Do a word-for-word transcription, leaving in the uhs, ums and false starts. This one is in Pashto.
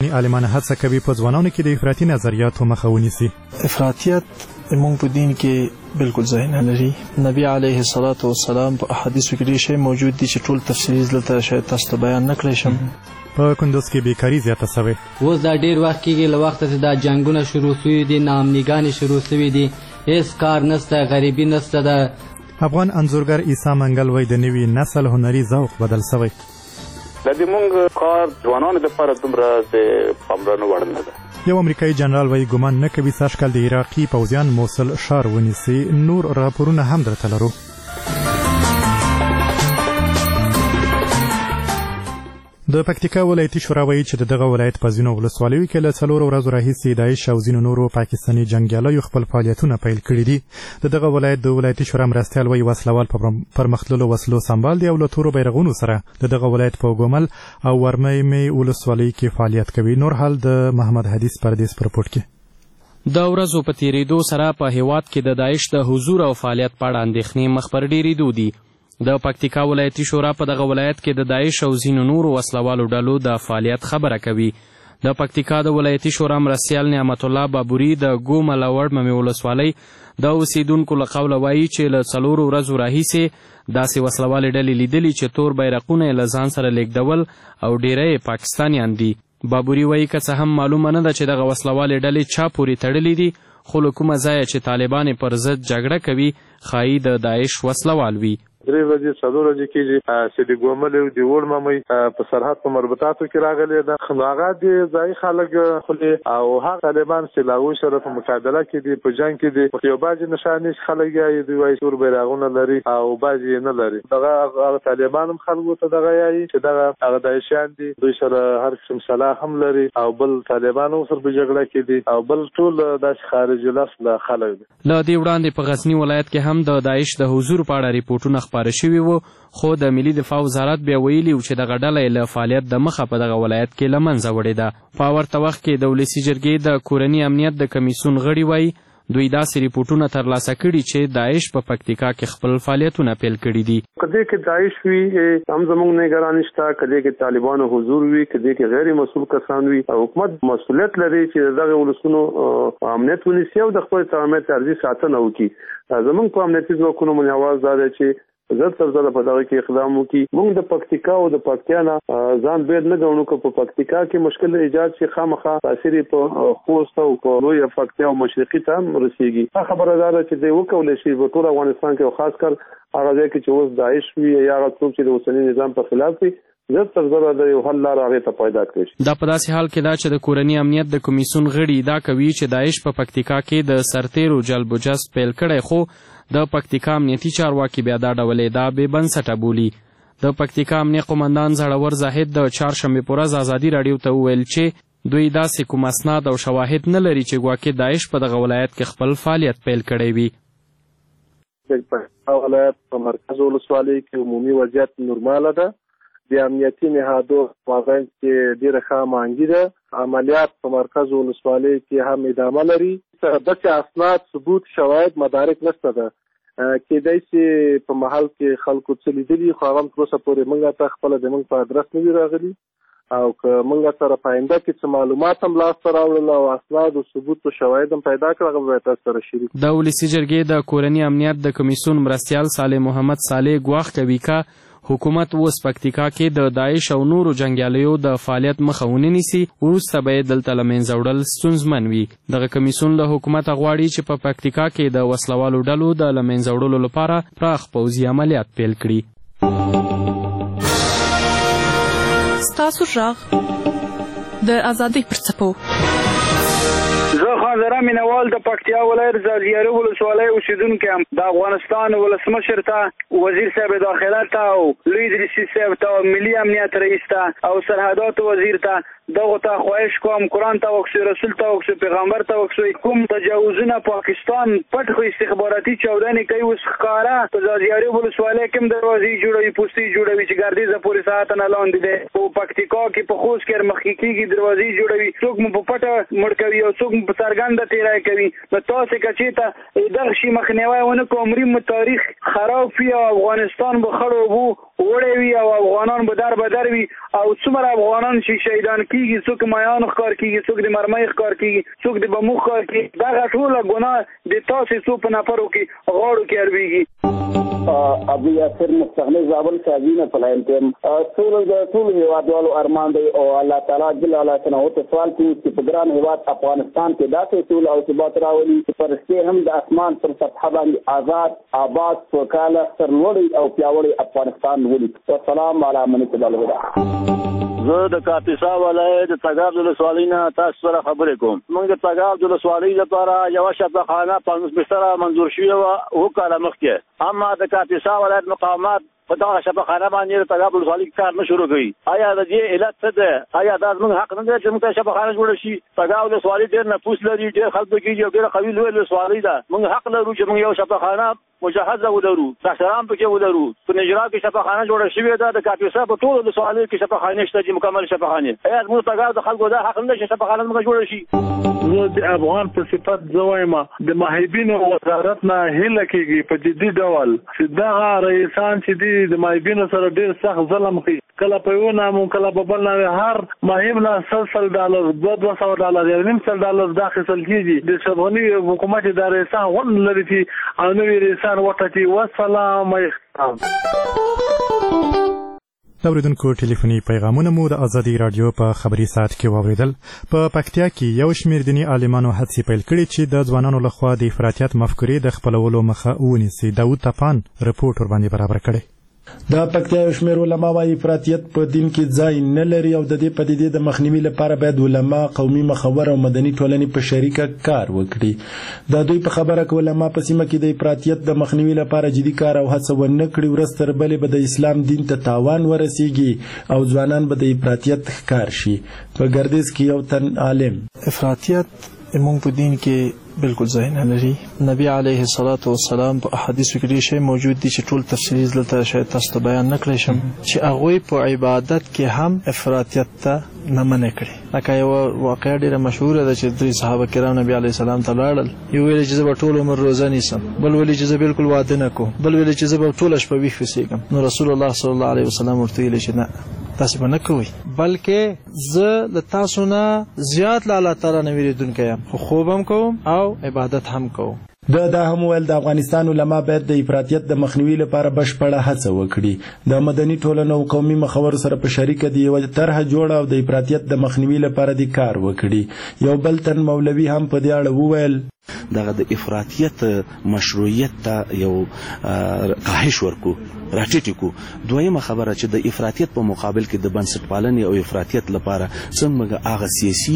اسلامي عالمان هڅه کوي په ځوانانو کې د افراطي نظریاتو مخه ونیسي. افراطیت موږ په دین کې بالکل ځای نه لري. نبی علیه الصلاة والسلام په احادیثو کې ډېر شی موجود دي چې ټول تفصیلي دلته شاید تاسو ته بیان نه کړی شم. په کندوز کې بیکاري زیاته شوې. اوس دا ډېر وخت کېږي له وخته چې دا جنګونه شروع شوي دي، ناامنیګانې شروع شوي دي، هېڅ کار نشته، غریبي نشته ده. افغان انځورګر عیسی منګل وایي د نوي نسل هنري ذوق بدل شوی. د دې مونږ کار ځوانانو دپاره دومره د پاملرنې وړ نه ده. یو امریکایي جنرال وایي ګمان نه کوي سږ کال د عراقي پوځیان موصل ښار ونیسي. نور راپورونه هم درته لرو. د پکتیکا ولایتي شورا وایي چې د دغه ولایت په ځینو ولسوالیو کې له څلورو ورځو راهیسې داعش او ځینو نورو پاکستاني جنګیالیو خپل فعالیتونه پیل کړي دي. د دغه ولایت د ولایتي شورا مرستیال وایي وسلوال په پرمختللو وسلو سمبال دي او له تورو بیرغونو سره د دغه ولایت په ګومل او ورمۍ ولسوالۍ کې فعالیت کوي. نور حال د محمد حدیث پردیس په رپورټ کې. د ورځو په تیریدو سره په هیواد کې د داعش د حضور او فعالیت په اړه اندېښنې مخ پر ډېرېدو دي. د پکتیکا ولایتي شورا په دغه ولایت کې د داعش او ځینو نورو وسلوالو ډلو د فعالیت خبره کوي. د پکتیکا د ولایتي شورا مرستیال نعمت الله بابوري د ګومل او وړمې ولسوالۍ د اوسیدونکو له قوله وایي چې له څلورو ورځو راهیسې داسې وسلوالې ډلې لیدلي چې تور بیرغونه یې له ځان سره لیږدول او ډیری یې پاکستانیان دي. بابوري وایي که څه هم معلومه نه ده چې دغه وسلوالې ډلې چا پورې تړلي دي، خو له کومه ځایه چې طالبان یې پر ضد جګړه کوي ښایي د داعش وسلوال وي. درې ورځې څلور ورځې کېږي چې د ګومل او د وړمې په سرحد په مربوطاتو کې راغلې ده. هغه د ځایي خلک خولې او هغه طالبان چې له هغوی سره په مقابله کې دي، په جنګ کې دي. یو بعضې نښانې خلک یې دوی وایي تور بیرغونه لري او بعضې یې نه لري. دغه هغه طالبان هم خلکو ته دغه یایي چې دغه هغه داعشیان دي، دوی سره هر قسم سلاح هم لري او بل طالبان هم سره په جګړه کې دي او بل ټول داسې خارجي لاس خلک دي. له دې وړاندې په غزني ولایت کې هم د داعش د حضور په اړه ریپورټونه خپاره شوي وو، خو د ملي دفاع وزارت بیا ویلي و چې دغه ډله یې له فعالیت د مخه په دغه ولایت کې له منځه وړې ده. په ورته وخت کې د ولسي جرګې د کورني امنیت د کمیسیون غړي وایي دوی داسې ریپورټونه ترلاسه کړي چې داعش په پکتیکا کې خپل فعالیتونه پیل کړي دي. کدی کې داعش وي هم زموږ نگراني شته، کدی کې طالبانو حضور وي، کدی کې غیر مسؤل کسان وي. حکومت مسؤلیت لري چې دغه ولسونو امنیت ونیسي او د خپل امنیت ارزي ساتنه وکړي. زموږ په امنیتي ځواکونو باندې اواز دا دی چې زر تر زره په دغه کې اقدام وکړي. موږ د پکتیکا او د پکتیانا ځان بیر نه ګڼو که په پکتیکا کې مشکل ایجاد شي خامخا تاثیر په خوست او په لوی پکتیا او مشرقي ته هم رسیږي. هغه خبره ده چې دوی وکولی شي په ټول افغانستان کې او خاص کر هغه ځای کې چې اوس داعش وي یا هغه څوک چې د اوسني نظام په خلاف وي زر تر زره د یو حل لاره هغې ته پیدا کړي. دا په داسې حال کې ده چې د کورني امنیت د کمیسیون غړي ادعا کوي چې داعش په پکتیکا کې د سرتیرو جلب و جذب پیل کړی، خو د پکتیکا امنیتي چارواکي بیا دا ډول ادعا بې بنسټه بولي. د پکتیکا امنیه قمندان زړور زاهد د چهارشنبې په ورځ ازادي راډیو ته وویل چې دوی داسې کوم اسناد او شواهد نه لري چې ګواکې داعش په دغه ولایت کې خپل فعالیت پیل کړی وي. د پکتیکا ولایت په مرکز ولسوالۍ کې عمومي وضعیت نورماله ده. د امنیتي نهادو مابین کې ډېره ښه هماهنګي ده. عملیات په مرکز ولسوالۍ کې هم ادامه لري. داسې اسناد، ثبوت، شواهد، مدارک نشته ده. کېدای شي په محل کې خلکو څه لیدلي خو هغه هم تر اوسه پورې موږ ته خپله د موږ په ادرس نه دي راغلي او که موږ سره په آینده کې څه معلومات هم لاسته راوړل او اسناد او ثبوت او شواهد هم پیدا کړل هغه به تاسو سره شریک. د ولسي جرګې د کورني امنیت د کمیسیون مرستیال صالح محمد صالح ګواښ کوي که حکومت اوس پکتیکا کې د داعش او نورو جنګیالیو د فعالیت مخه ونه نیسي، وروسته به یې دلته له منځه وړل ستونزمن وي. دغه کمیسیون له حکومته غواړي چې په پکتیکا کې د وسلوالو ډلو د له منځه وړلو لپاره پراخ پوځي عملیات پیل کړي. ستاسو غږ د ازادۍ پر څپو. زه خان زره مینوال د پکتیا ولایت زاریاري ولسوالۍ اوسېدونکی یم. د افغانستان ولسمشر ته، وزیر صاحب داخله ته او لوی ادریسي صاحب ته، ملي امنیت رئیس ته او سرحداتو وزیر ته دغو ته خواهش کوم قرآن ته وکسو، رسول ته وکسو، پیغمبر ته وکسو. کوم تجاوزونه پاکستان پټ خو استخباراتي چودنې کوي اوس ښکاره په زاریاري ولسوالۍ کې هم دروازې جوړوي، پوستې جوړوي چې ګردیزه پورې ساعته نه لاندې دی. په پکتیکا کې په خوست کې مخکې کېږي دروازې جوړوي، څوک مو په پټه مړ کوي او څوک مو په څرګنده تېری کوي. نو تاسې که چېرته دغه شي مخنیوی ونه کړو عمري مو تاریخ خراب وي او افغانستان به خړو اوبو وړې وي او افغانان به در بدر وي او څومره افغانان چې شهیدان کیږي، څوک میان ښکار کیږي، څوک د مرمۍ ښکار کیږي، څوک د بمو ښکار کیږي، دغه ټوله ګناه د تاسې څو په نفرو کې غاړو کې اړويږي. ابو یاسر مستغنی زابل شاهین فلایم تم ټول د ټول هیوادوالو ارمان دی او الله تعالی جل الله ثناو ته سوال کوي چې په ګران هیواد افغانستان کې داسې ټول او ثبات راولي چې فرشتي هم د اسمان پر سطح باندې آزاد آباد سوکاله سرلوړی او پیاوړی افغانستان ولي. والسلام علی من تبارک الله. زه د کاپیسا ولایت د تګاب ولسوالۍ نه تاسو سره خبرې کوم. موږ د تګاب ولسوالۍ لپاره یوه شفاخانه پنځوس بستره منظور شوې وه اوه کاله مخکې، اما د کاپیسا ولایت مقامات په دغه شفاخانه باندې د تګاب ولسوالۍ کې کار نه شروع کوي. آیا د دې علت څه ده؟ آیا دا زموږ حق نه دی چې موږ ته شفاخانه جوړه شي؟ تګاب ولسوالۍ ډېر نفوس لري، ډېر خلک پکې دي او ډېره قوي لویه ولسوالۍ ده. موږ حق لرو چې موږ یو شفاخانه مجهزه ولرو، ساحران پکې ولرو. په نجراب کې شفاخانه جوړه شوې ده، د کاپیسا په ټولو ولسوالیو کې شفاخانې شته چې مکمل شفاخانې. آیا زموږ تګاب د خلکو دا حق نه دی چې شفاخانه موږ جوړه شي؟ زه د افغان په صفت زه وایم د محبینو وزارت نه هیله کېږي په جدي ډول چې دغه رئیسان چې دي د محبینو سره ډېر سخت ظلم کوي، کله په یو نامو کله په بل نامې هر مهم نه سل سل ډالر دوه دوه سوه ډالر یو نیم سل ډالر دا اخیستل کېږي. د افغاني حکومت دا رئیسان غون لري چې او نوي رئیسان وټاکي. والسلام علیکم. د اوریدونکو ټلیفوني پیغامونه مو د ازادي راډیو په خبري ساعت کې واوریدل. په پکتیا کې یو شمېر دیني عالمانو هڅې پیل کړي چې د ځوانانو لخوا د افراطیت مفکورې د خپلولو مخه ونیسي. داود تپان رپورټ ورباندې برابر کړی. د پکتیا یو شمېر علما وايي افراطیت په دین کې ځای نه لري او د دې پدیدې د مخنیوي لپاره باید علما، قومي مخور او مدني ټولنې په شریکه کار وکړي. د دوی په خبره کې علما په سیمه کې د افراطیت د مخنیوي لپاره جدي کار او هڅه ونه کړي، ورځ تر بلې به د اسلام دین ته تاوان ورسیږي او ځوانان به د افراطیت ښکار شي. په ګردیز کې یو تن عالم افراطیت زموږ په دین کې بالکل ځای نه لري. نبی علیه الصلاة والسلام په احادیثو کې ډېر شی موجود دي چې ټول تفصیلي دلته شاید تاسو ته بیان نه کړی شم چې هغوی په عبادت کې هم افراطیت ته نه منع کړي. لکه یوه واقعه ډېره مشهوره ده چې درې صحابه کرام نبي علیه السلام ته لاړل، یو ویل چې زه به ټول عمر روزه نیسم، بل ویل چې زه بالکل واده نه کوم، بل ویل چې زه به ټوله شپه ویښ وسېږم. نو رسول الله صلی الله علیه وسلم ورته ویل چې نه، تاسې به نه کوئ، بلکې زه له تاسو نه زیات له الله تعالی نه ویرېدونکی یم، خو خوب هم کوم او عبادت هم کوم. د دا هم ویل د افغانستان علما باید د افراطیت د مخنیوي لپاره بشپړه هڅه وکړي. د مدني ټولنو او قومي مخورو سره په شریکه دی یوه طرحه جوړه او د افراطیت د مخنیوي لپاره دی کار وکړي. یو بل تن مولوي هم په دې اړه وویل دغه د افراطیت مشروعیت ته یو کاهش ورکو، راټیټ کو. دویمه خبره چې د افراطیت په مقابل کې د بنسټپالنې او افراطیت لپاره څنګه هغه سیاسي